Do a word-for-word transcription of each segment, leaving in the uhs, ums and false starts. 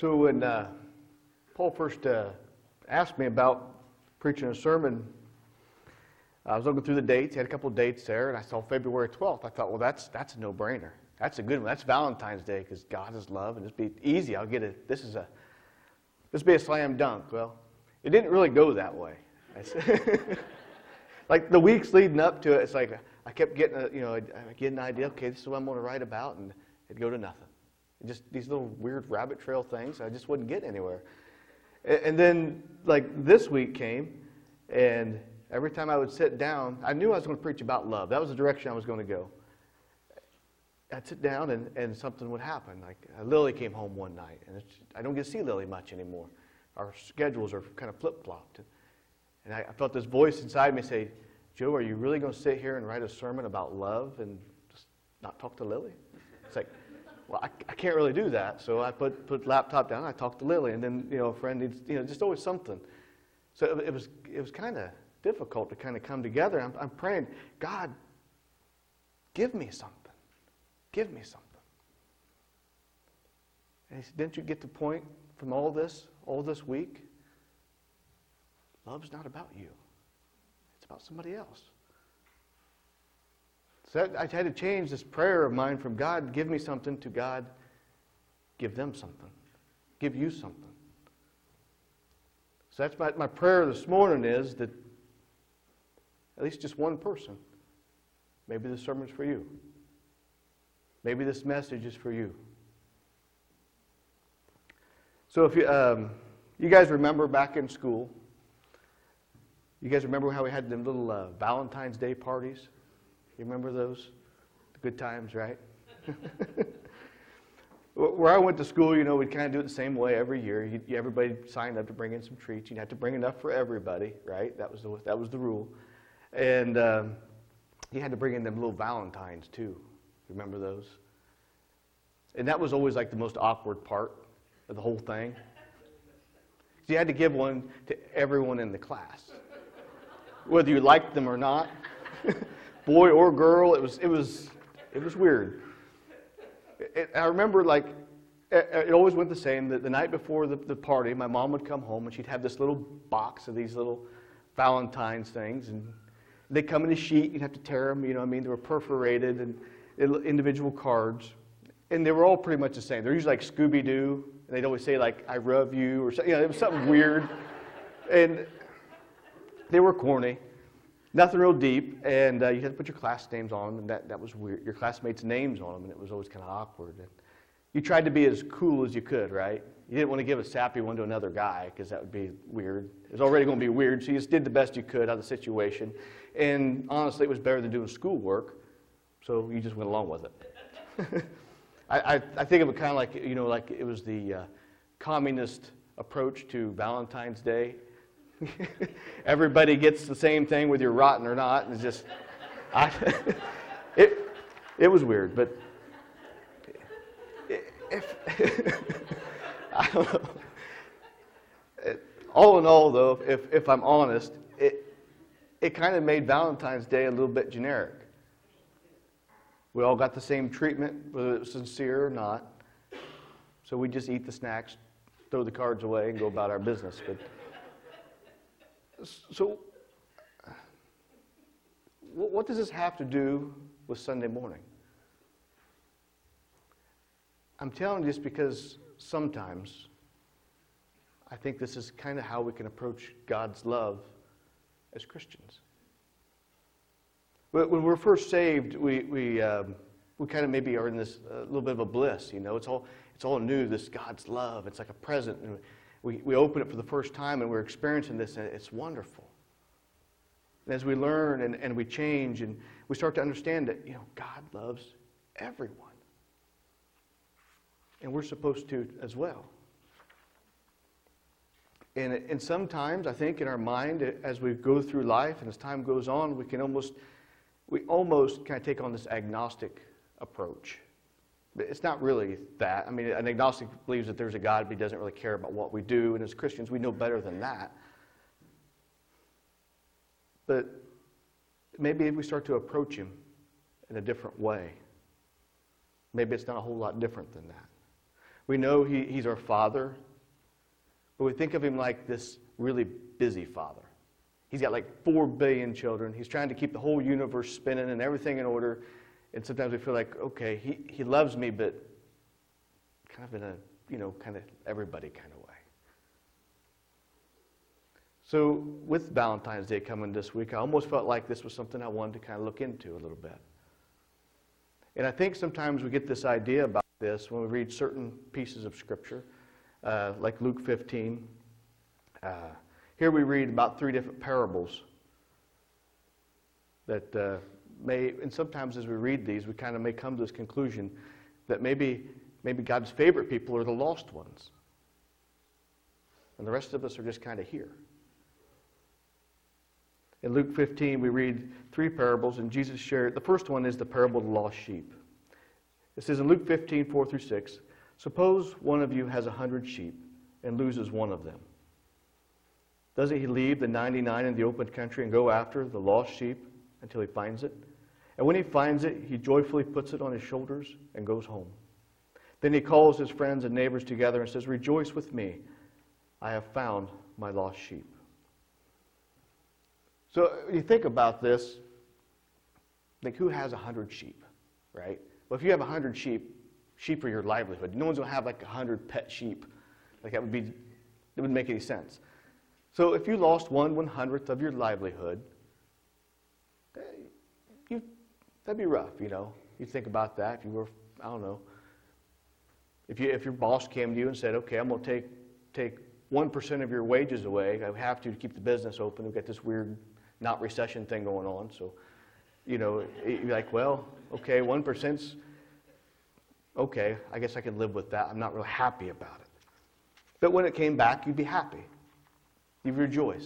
So when uh, Paul first uh, asked me about preaching a sermon, I was looking through the dates. He had a couple of dates there, and I saw February twelfth. I thought, well, that's that's a no-brainer. That's a good one. That's Valentine's Day because God is love, and it'd be easy. I'll get it. This is a this be a slam dunk. Well, it didn't really go that way. Like the weeks leading up to it, it's like I kept getting a, you know, I get an idea. Okay, this is what I'm going to write about, and it'd go to nothing. Just these little weird rabbit trail things. I just wouldn't get anywhere. And then, like, this week came, and every time I would sit down, I knew I was going to preach about love. That was the direction I was going to go. I'd sit down, and, and something would happen. Like, uh, Lily came home one night, and it's, I don't get to see Lily much anymore. Our schedules are kind of flip-flopped. And I, I felt this voice inside me say, Joe, are you really going to sit here and write a sermon about love and just not talk to Lily? It's like, well, I, I can't really do that. So I put put laptop down. And I talked to Lily, and then you know, a friend needs, you know, just always something. So it, it was it was kind of difficult to kind of come together. I'm, I'm praying, God, give me something, give me something. And he said, didn't you get the point from all this, all this week? Love's not about you; it's about somebody else. So I had to change this prayer of mine from God, give me something, to God, give them something. Give you something. So that's my, my prayer this morning is that at least just one person, maybe this sermon's for you. Maybe this message is for you. So if you, um, you guys remember back in school, you guys remember how we had them little uh, Valentine's Day parties? You remember those? The good times, right? Where I went to school, you know, we'd kind of do it the same way every year. You, everybody signed up to bring in some treats. You'd have to bring enough for everybody, right? That was the, that was the rule. And um, you had to bring in them little Valentines, too. Remember those? And that was always like the most awkward part of the whole thing. You had to give one to everyone in the class. Whether you liked them or not. Boy or girl, it was it was it was weird. It, I remember, like, it, it always went the same. The, the night before the, the party, my mom would come home and she'd have this little box of these little Valentine's things, and they come in a sheet. You'd have to tear them. You know what I mean? They were perforated and individual cards, and they were all pretty much the same. They're usually like Scooby Doo, and they'd always say like "I love you" or something. You know, it was something weird, and they were corny. Nothing real deep, and uh, you had to put your class names on them, and that, that was weird. Your classmates' names on them, and it was always kind of awkward. And you tried to be as cool as you could, right? You didn't want to give a sappy one to another guy, because that would be weird. It was already going to be weird, so you just did the best you could out of the situation. And honestly, it was better than doing schoolwork, so you just went along with it. I, I, I think of it kind of like, you know, like it was the uh, communist approach to Valentine's Day. Everybody gets the same thing, whether you're rotten or not. And it's just, I, it, it was weird, but if, I don't know. It, all in all, though, if if I'm honest, it it kind of made Valentine's Day a little bit generic. We all got the same treatment, whether it was sincere or not. So we just eat the snacks, throw the cards away, and go about our business. But So, what does this have to do with Sunday morning? I'm telling you this because sometimes I think this is kind of how we can approach God's love as Christians. When we're first saved, we we um, we kind of maybe are in this uh, little bit of a bliss. You know, it's all it's all new. This God's love. It's like a present. And We, we open it for the first time and we're experiencing this, and it's wonderful. And as we learn and, and we change and we start to understand that, you know, God loves everyone. And we're supposed to as well. And, and sometimes, I think, in our mind, as we go through life and as time goes on, we can almost, we almost kind of take on this agnostic approach. It's not really that. I mean, an agnostic believes that there's a God, but he doesn't really care about what we do. And as Christians, we know better than that. But maybe if we start to approach him in a different way, maybe it's not a whole lot different than that. We know he, he's our Father, but we think of him like this really busy father. He's got like four billion children. He's trying to keep the whole universe spinning and everything in order. And sometimes we feel like, okay, he, he loves me, but kind of in a, you know, kind of everybody kind of way. So with Valentine's Day coming this week, I almost felt like this was something I wanted to kind of look into a little bit. And I think sometimes we get this idea about this when we read certain pieces of Scripture, uh, like Luke fifteen. Uh, here we read about three different parables that uh, may, and sometimes as we read these, we kind of may come to this conclusion that maybe, maybe God's favorite people are the lost ones. And the rest of us are just kind of here. In Luke fifteen, we read three parables, and Jesus shared, the first one is the parable of the lost sheep. It says in Luke fifteen, four through six, suppose one of you has a hundred sheep and loses one of them. Doesn't he leave the ninety-nine in the open country and go after the lost sheep until he finds it? And when he finds it, he joyfully puts it on his shoulders and goes home. Then he calls his friends and neighbors together and says, rejoice with me, I have found my lost sheep. So you think about this, like who has a hundred sheep, right? Well, if you have a hundred sheep, sheep are your livelihood. No one's going to have like a hundred pet sheep. Like that would be, it wouldn't make any sense. So if you lost one one-hundredth of your livelihood, you, that'd be rough, you know. You think about that. If you were, I don't know, if you if your boss came to you and said, okay, I'm going to take take one percent of your wages away. I have to to keep the business open. We've got this weird not recession thing going on. So, you know, you're like, well, okay, one percent's okay. I guess I can live with that. I'm not real happy about it. But when it came back, you'd be happy. You rejoice.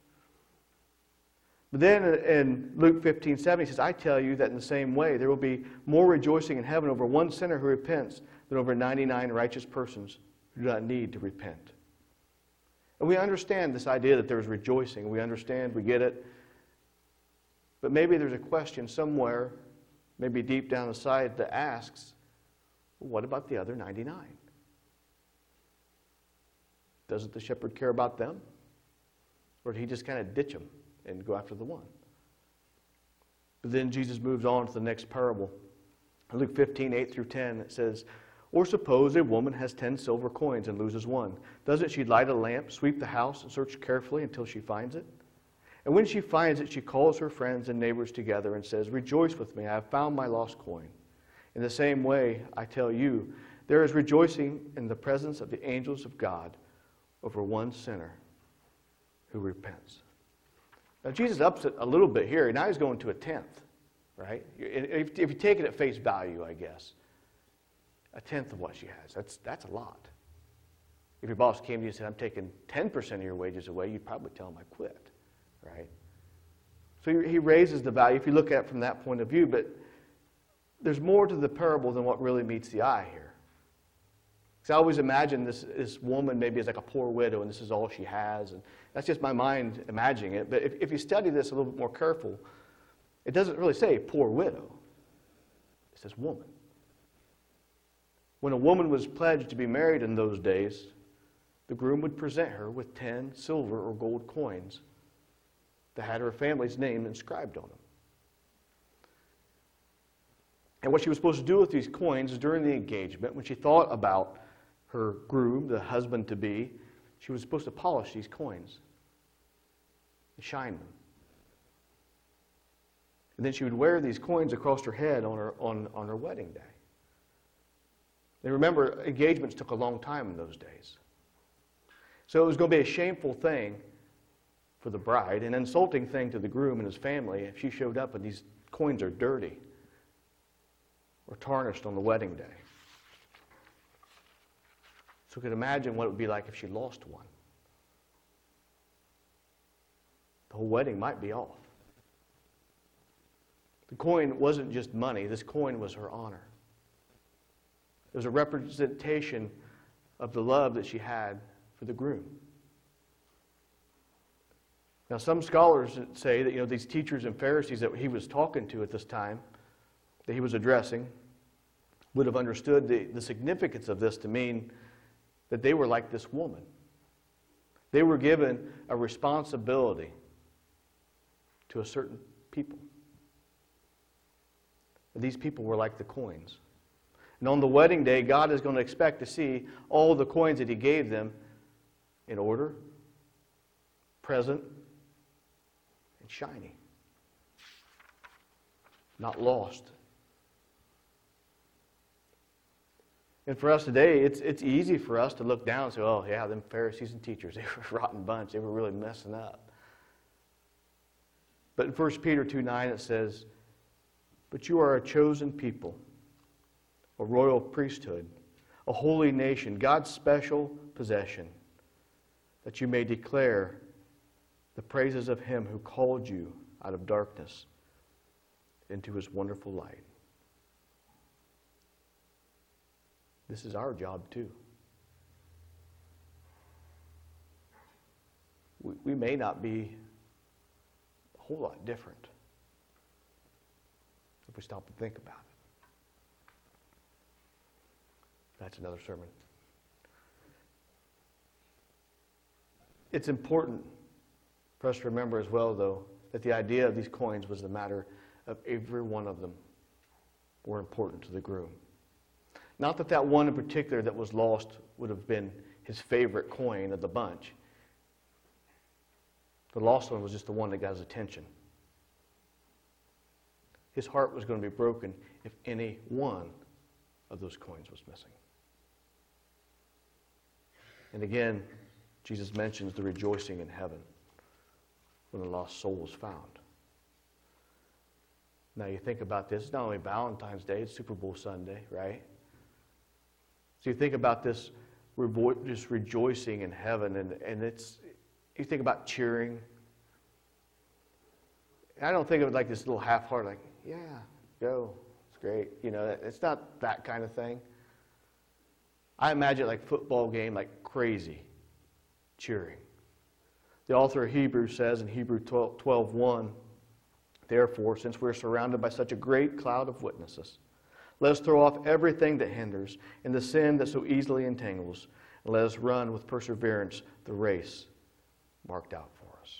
But then in Luke fifteen, seven, he says, I tell you that in the same way, there will be more rejoicing in heaven over one sinner who repents than over ninety-nine righteous persons who do not need to repent. And we understand this idea that there's rejoicing. We understand, we get it. But maybe there's a question somewhere, maybe deep down inside, that asks, well, what about the other ninety-nine? Doesn't the shepherd care about them? Or did he just kind of ditch them and go after the one? But then Jesus moves on to the next parable. In Luke fifteen, eight through ten, it says, or suppose a woman has ten silver coins and loses one. Doesn't she light a lamp, sweep the house, and search carefully until she finds it? And when she finds it, she calls her friends and neighbors together and says, rejoice with me, I have found my lost coin. In the same way, I tell you, there is rejoicing in the presence of the angels of God over one sinner who repents. Now, Jesus ups it a little bit here. Now he's going to a tenth, right? If, if you take it at face value, I guess, a tenth of what she has. That's, that's a lot. If your boss came to you and said, I'm taking ten percent of your wages away, you'd probably tell him I quit, right? So he raises the value if you look at it from that point of view, but there's more to the parable than what really meets the eye here. Because I always imagine this, this woman maybe as like a poor widow, and this is all she has. And that's just my mind imagining it. But if, if you study this a little bit more careful, it doesn't really say poor widow. It says woman. When a woman was pledged to be married in those days, the groom would present her with ten silver or gold coins that had her family's name inscribed on them. And what she was supposed to do with these coins is during the engagement, when she thought about her groom, the husband-to-be, she was supposed to polish these coins and shine them. And then she would wear these coins across her head on her, on, on her wedding day. And remember, engagements took a long time in those days. So it was going to be a shameful thing for the bride, an insulting thing to the groom and his family if she showed up and these coins are dirty or tarnished on the wedding day. So you could imagine what it would be like if she lost one. The whole wedding might be off. The coin wasn't just money. This coin was her honor. It was a representation of the love that she had for the groom. Now, some scholars say that, you know, these teachers and Pharisees that he was talking to at this time, that he was addressing, would have understood the, the significance of this to mean that they were like this woman. They were given a responsibility to a certain people. These people were like the coins. And on the wedding day, God is going to expect to see all the coins that He gave them in order, present, and shiny. Not lost. And for us today, it's it's easy for us to look down and say, oh, yeah, them Pharisees and teachers, they were a rotten bunch. They were really messing up. But in First Peter two nine, it says, but you are a chosen people, a royal priesthood, a holy nation, God's special possession, that you may declare the praises of Him who called you out of darkness into His wonderful light. This is our job too. We, we may not be a whole lot different if we stop and think about it. That's another sermon. It's important for us to remember as well, though, that the idea of these coins was the matter of every one of them were important to the groom. Not that that one in particular that was lost would have been his favorite coin of the bunch. The lost one was just the one that got his attention. His heart was going to be broken if any one of those coins was missing. And again, Jesus mentions the rejoicing in heaven when the lost soul was found. Now you think about this, it's not only Valentine's Day, it's Super Bowl Sunday, right? So you think about this, just rejoicing in heaven, and, and it's, you think about cheering. I don't think of it like this little half-hearted, like, yeah, go, it's great. You know, it's not that kind of thing. I imagine like football game, like crazy cheering. The author of Hebrews says in Hebrews twelve one, therefore, since we're surrounded by such a great cloud of witnesses, let us throw off everything that hinders and the sin that so easily entangles, and let us run with perseverance the race marked out for us.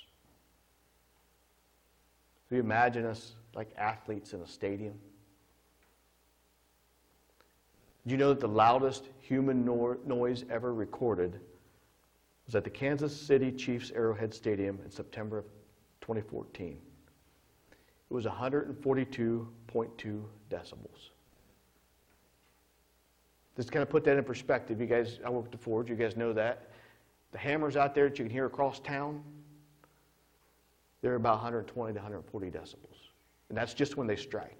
Do you imagine us like athletes in a stadium? Do you know that the loudest human no- noise ever recorded was at the Kansas City Chiefs Arrowhead Stadium in September of twenty fourteen? It was one hundred forty-two point two decibels. Just to kind of put that in perspective, you guys, I work at the Forge, you guys know that. The hammers out there that you can hear across town, they're about one hundred twenty to one hundred forty decibels. And that's just when they strike.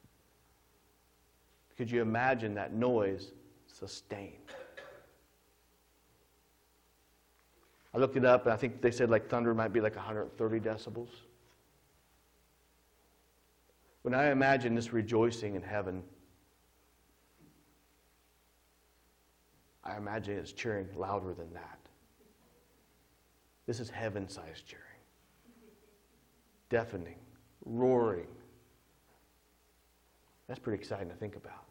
Could you imagine that noise sustained? I looked it up, and I think they said like thunder might be like one hundred thirty decibels. When I imagine this rejoicing in heaven, I imagine it's cheering louder than that. This is heaven-sized cheering. Deafening, roaring. That's pretty exciting to think about.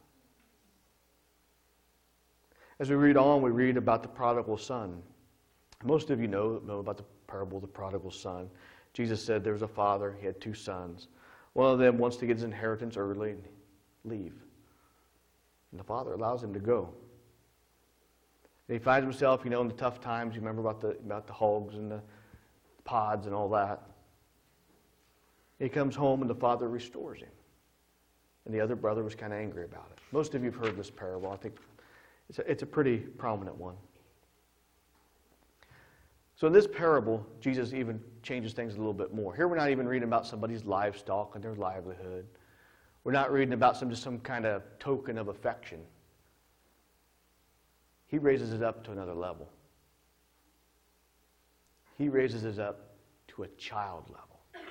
As we read on, we read about the prodigal son. Most of you know, know about the parable of the prodigal son. Jesus said there was a father, he had two sons. One of them wants to get his inheritance early and leave. And the father allows him to go. And he finds himself, you know, in the tough times. You remember about the about the hogs and the pods and all that. He comes home and the father restores him. And the other brother was kind of angry about it. Most of you have heard this parable. I think it's a, it's a pretty prominent one. So in this parable, Jesus even changes things a little bit more. Here we're not even reading about somebody's livestock and their livelihood. We're not reading about some just some kind of token of affection. He raises it up to another level. He raises it up to a child level.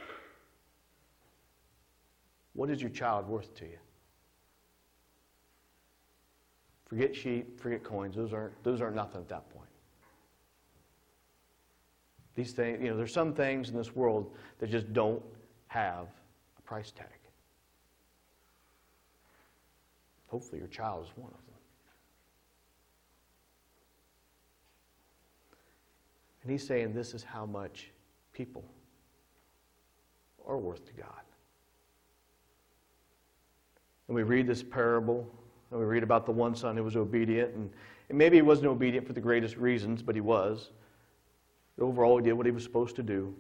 What is your child worth to you? Forget sheep, forget coins. Those aren't, those aren't nothing at that point. These things, you know, there's some things in this world that just don't have a price tag. Hopefully your child is one of them. And he's saying this is how much people are worth to God. And we read this parable, and we read about the one son who was obedient, and, and maybe he wasn't obedient for the greatest reasons, but he was. But overall, he did what he was supposed to do.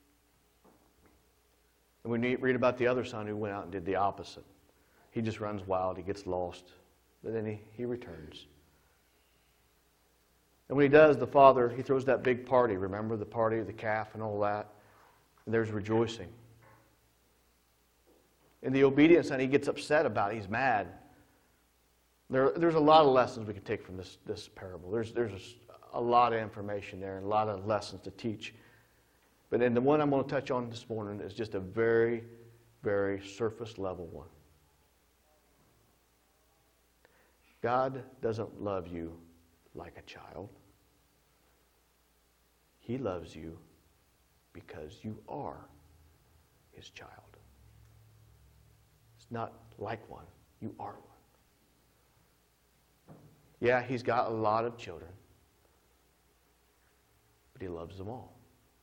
And we read about the other son who went out and did the opposite. He just runs wild, he gets lost, but then he, he returns. And when he does, the father, he throws that big party. Remember the party of the calf and all that? And there's rejoicing. And the obedient son, he gets upset about it. He's mad. There, there's a lot of lessons we can take from this, this parable. There's, there's a, a lot of information there and a lot of lessons to teach. But then the one I'm going to touch on this morning is just a very, very surface level one. God doesn't love you like a child. He loves you because you are his child. It's not like one. You are one. Yeah, he's got a lot of children, but he loves them all.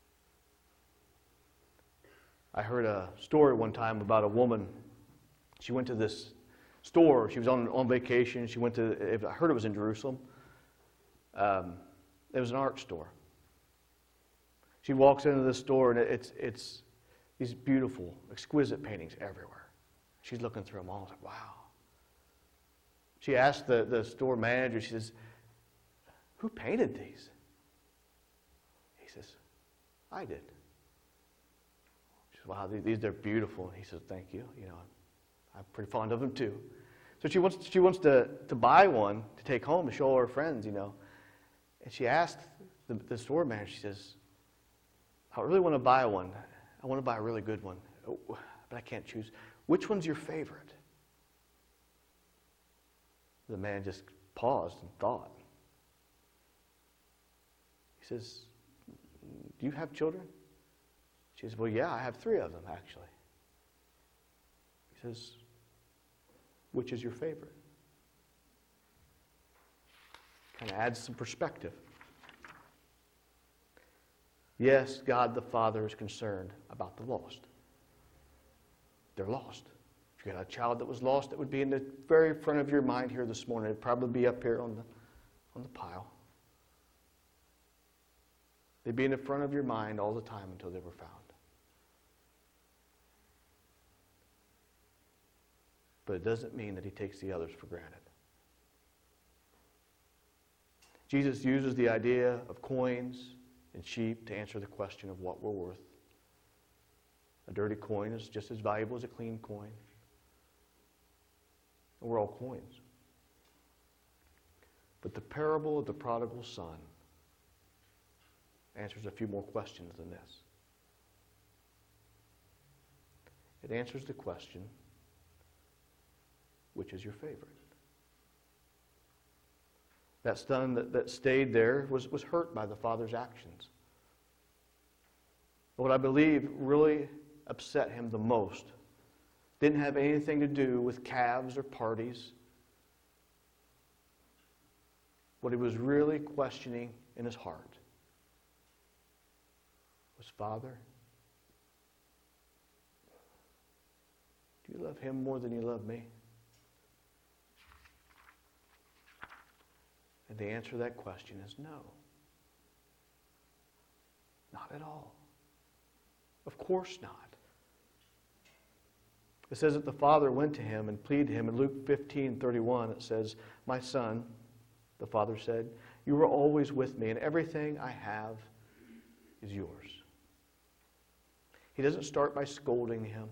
I heard a story one time about a woman. She went to this store. She was on, on vacation. She went to, I heard it was in Jerusalem. Um, it was an art store. She walks into this store, and it's it's these beautiful, exquisite paintings everywhere. She's looking through them all. I was like, wow. She asked the, the store manager, she says, who painted these? He says, I did. She says, wow, these are beautiful. And he says, thank you. You know, I'm pretty fond of them too. So she wants she wants to, to buy one to take home to show all her friends, you know. And she asked the, the store manager, she says, I really want to buy one. I want to buy a really good one, but I can't choose. Which one's your favorite? The man just paused and thought. He says, do you have children? She says, well, yeah, I have three of them, actually. He says, which is your favorite? Kind of adds some perspective. Yes, God the Father is concerned about the lost. They're lost. If you had a child that was lost, it would be in the very front of your mind here this morning. It would probably be up here on the, on the pile. They'd be in the front of your mind all the time until they were found. But it doesn't mean that he takes the others for granted. Jesus uses the idea of coins and sheep to answer the question of what we're worth. A dirty coin is just as valuable as a clean coin. And we're all coins. But the parable of the prodigal son answers a few more questions than this. It answers the question, which is your favorite? That son that, that stayed there was, was hurt by the father's actions. What I believe really upset him the most didn't have anything to do with calves or parties. What he was really questioning in his heart was, Father, do you love him more than you love me? And the answer to that question is no. Not at all. Of course not. It says that the father went to him and pleaded to him. In Luke fifteen thirty-one, it says, my son, the father said, you are always with me, and everything I have is yours. He doesn't start by scolding him.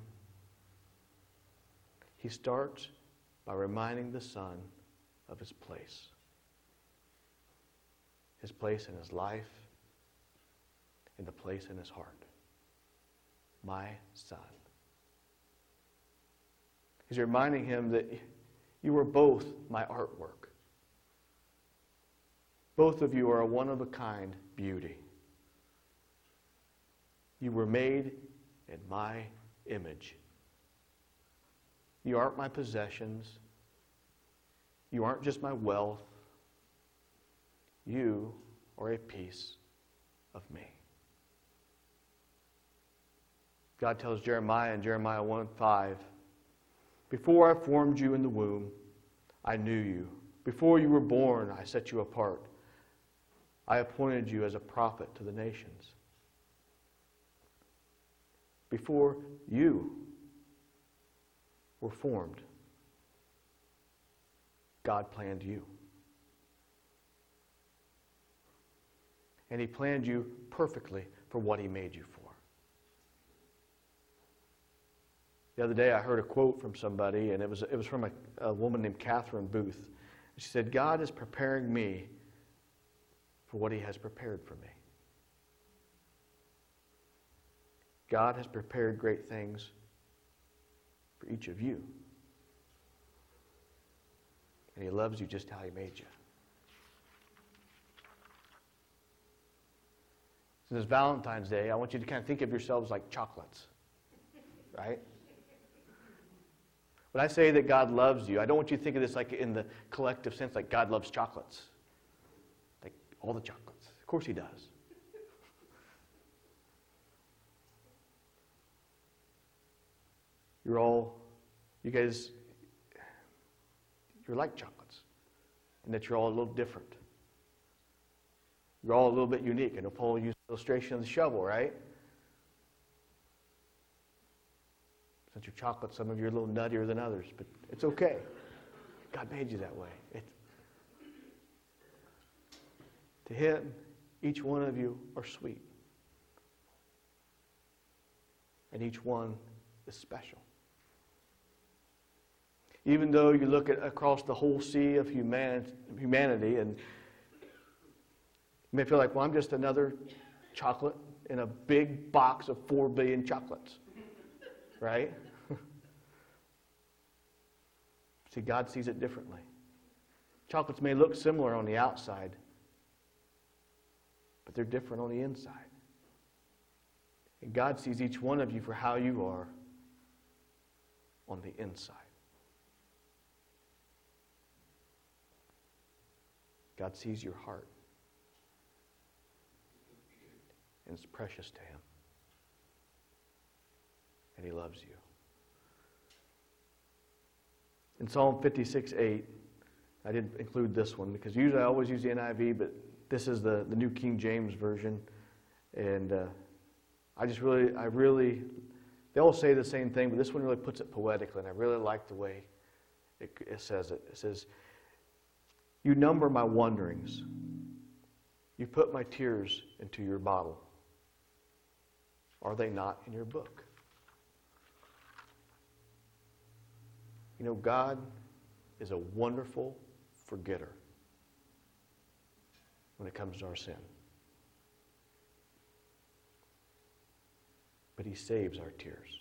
He starts by reminding the son of his place. His place in his life, and the place in his heart. My son. He's reminding him that you are both my artwork. Both of you are a one-of-a-kind beauty. You were made in my image. You aren't my possessions. You aren't just my wealth. You are a piece of me. God tells Jeremiah in Jeremiah one five, before I formed you in the womb, I knew you. Before you were born, I set you apart. I appointed you as a prophet to the nations. Before you were formed, God planned you. And He planned you perfectly for what He made you for. The other day I heard a quote from somebody, and it was, it was from a, a woman named Catherine Booth. She said, God is preparing me for what He has prepared for me. God has prepared great things for each of you. And He loves you just how He made you. So this Valentine's Day, I want you to kind of think of yourselves like chocolates. Right? When I say that God loves you, I don't want you to think of this like in the collective sense, like God loves chocolates. Like all the chocolates. Of course He does. You're all, you guys, you're like chocolates. And that you're all a little different. You're all a little bit unique. I know Paul used the illustration of the shovel, right? Since you're chocolate, some of you are a little nuttier than others, but it's okay. God made you that way. It, to Him, each one of you are sweet. And each one is special. Even though you look at across the whole sea of human, humanity and you may feel like, well, I'm just another chocolate in a big box of four billion chocolates. Right? See, God sees it differently. Chocolates may look similar on the outside, but they're different on the inside. And God sees each one of you for how you are on the inside. God sees your heart. And it's precious to Him. And He loves you. In Psalm fifty-six eight, I didn't include this one because usually I always use the N I V, but this is the, the New King James Version. And uh, I just really, I really, they all say the same thing, but this one really puts it poetically, and I really like the way it, it says it. It says, you number my wanderings. You put my tears into your bottle. Are they not in your book? You know, God is a wonderful forgetter when it comes to our sin. But He saves our tears.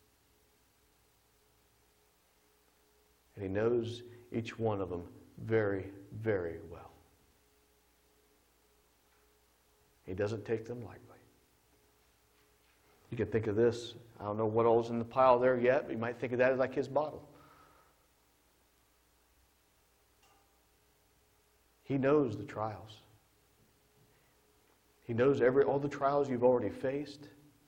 And He knows each one of them very, very well. He doesn't take them lightly. You can think of this. I don't know what all's in the pile there yet, but you might think of that as like His bottle. He knows the trials. He knows every all the trials you've already faced.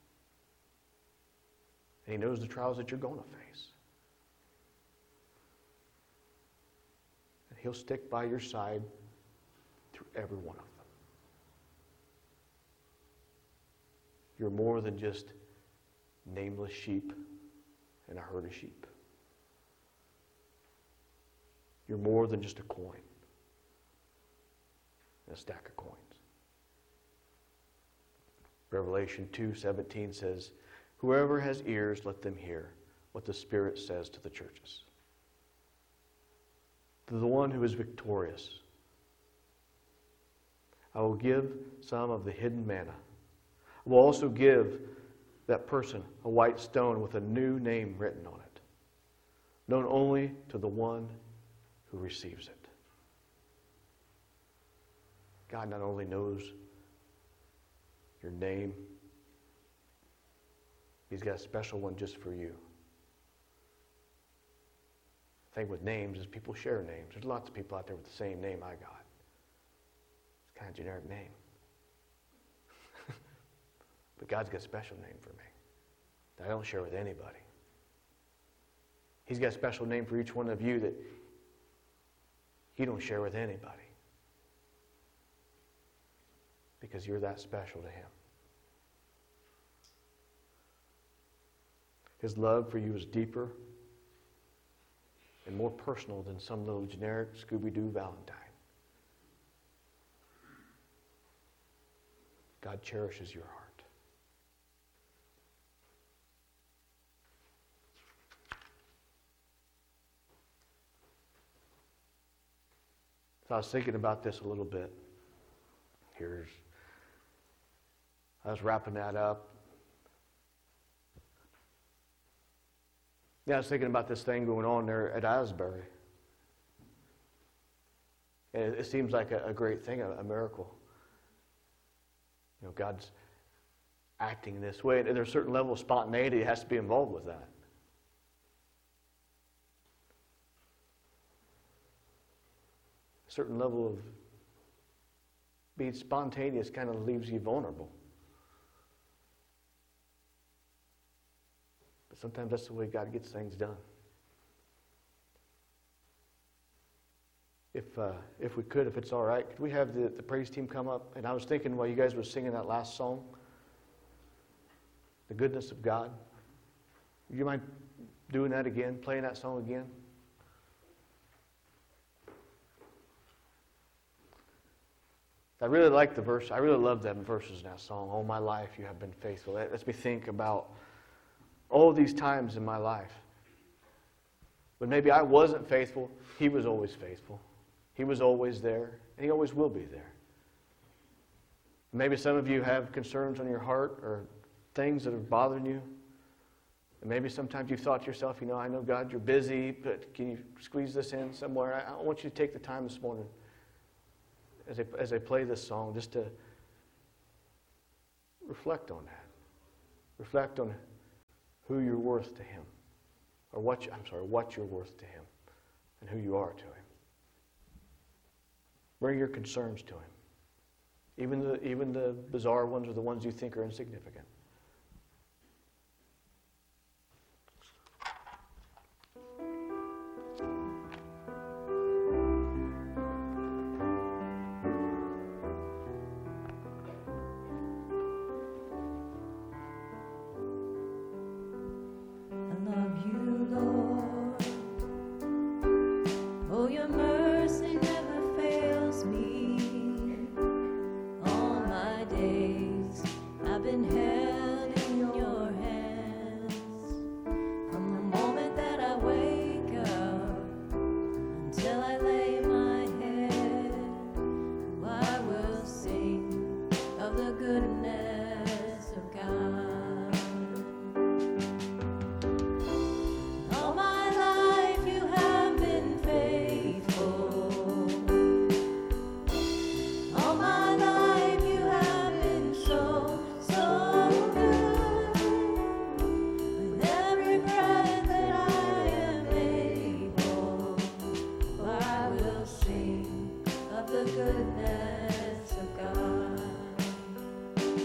And He knows the trials that you're going to face. And He'll stick by your side through every one of them. You're more than just nameless sheep in a herd of sheep. You're more than just a coin. A stack of coins. Revelation two seventeen says, whoever has ears, let them hear what the Spirit says to the churches. To the one who is victorious, I will give some of the hidden manna. I will also give that person a white stone with a new name written on it, known only to the one who receives it. God not only knows your name, He's got a special one just for you. The thing with names is people share names. There's lots of people out there with the same name I got. It's kind of a generic name. But God's got a special name for me that I don't share with anybody. He's got a special name for each one of you that you don't share with anybody. Because you're that special to Him. His love for you is deeper and more personal than some little generic Scooby-Doo Valentine. God cherishes your heart. So I was thinking about this a little bit. Here's, I was wrapping that up. Yeah, I was thinking about this thing going on there at Asbury. And it, it seems like a, a great thing, a, a miracle. You know, God's acting this way. And there's a certain level of spontaneity that has to be involved with that. A certain level of being spontaneous kind of leaves you vulnerable. But sometimes that's the way God gets things done. If uh, if we could, if it's all right, could we have the, the praise team come up? And I was thinking while you guys were singing that last song, The Goodness of God. Would you mind doing that again, playing that song again? I really like the verse. I really love them verses in that song. All my life you have been faithful. That lets me think about all these times in my life. When maybe I wasn't faithful, He was always faithful. He was always there, and He always will be there. Maybe some of you have concerns on your heart or things that are bothering you. And maybe sometimes you've thought to yourself, you know, I know, God, you're busy, but can you squeeze this in somewhere? I, I want you to take the time this morning As I, as I play this song, just to reflect on that. Reflect on who you're worth to Him. Or what, you, I'm sorry, what you're worth to Him. And who you are to Him. Bring your concerns to Him. Even the, even the bizarre ones or the ones you think are insignificant. Goodness of God.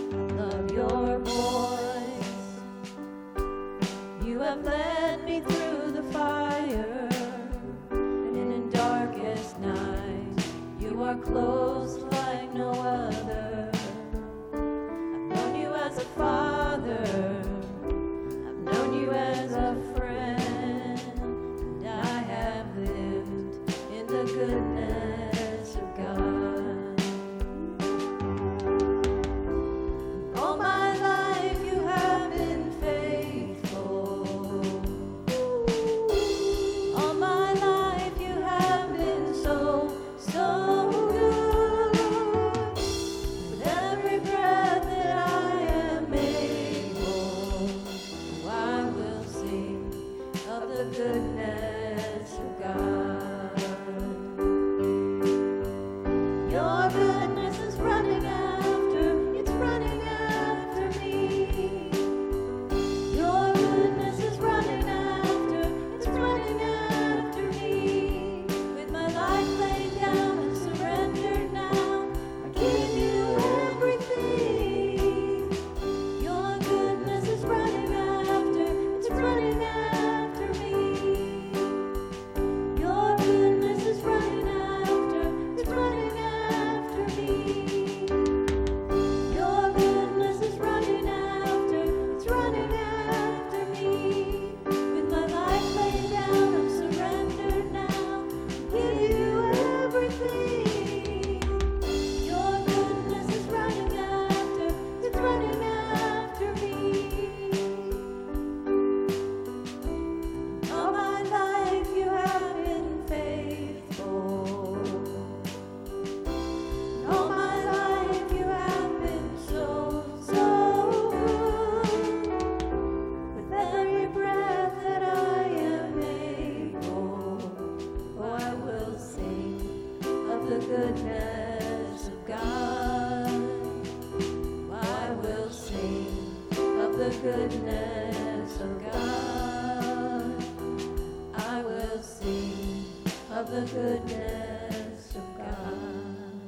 goodness of God. I will sing of the goodness of God.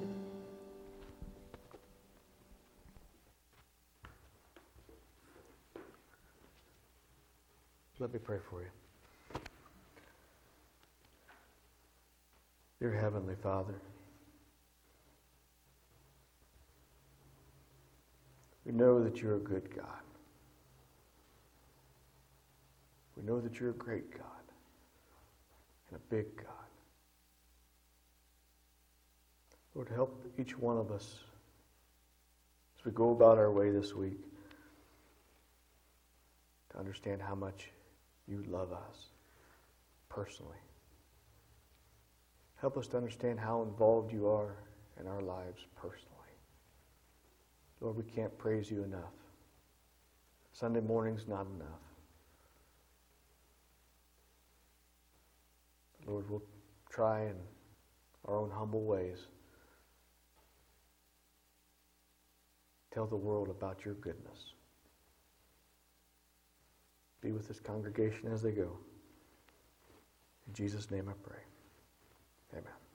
Let me pray for you. Dear Heavenly Father, we know that you're a good God. We know that you're a great God and a big God. Lord, help each one of us as we go about our way this week to understand how much you love us personally. Help us to understand how involved you are in our lives personally. Lord, we can't praise you enough. Sunday morning's not enough. Lord, we'll try in our own humble ways tell the world about your goodness. Be with this congregation as they go. In Jesus' name I pray. Amen.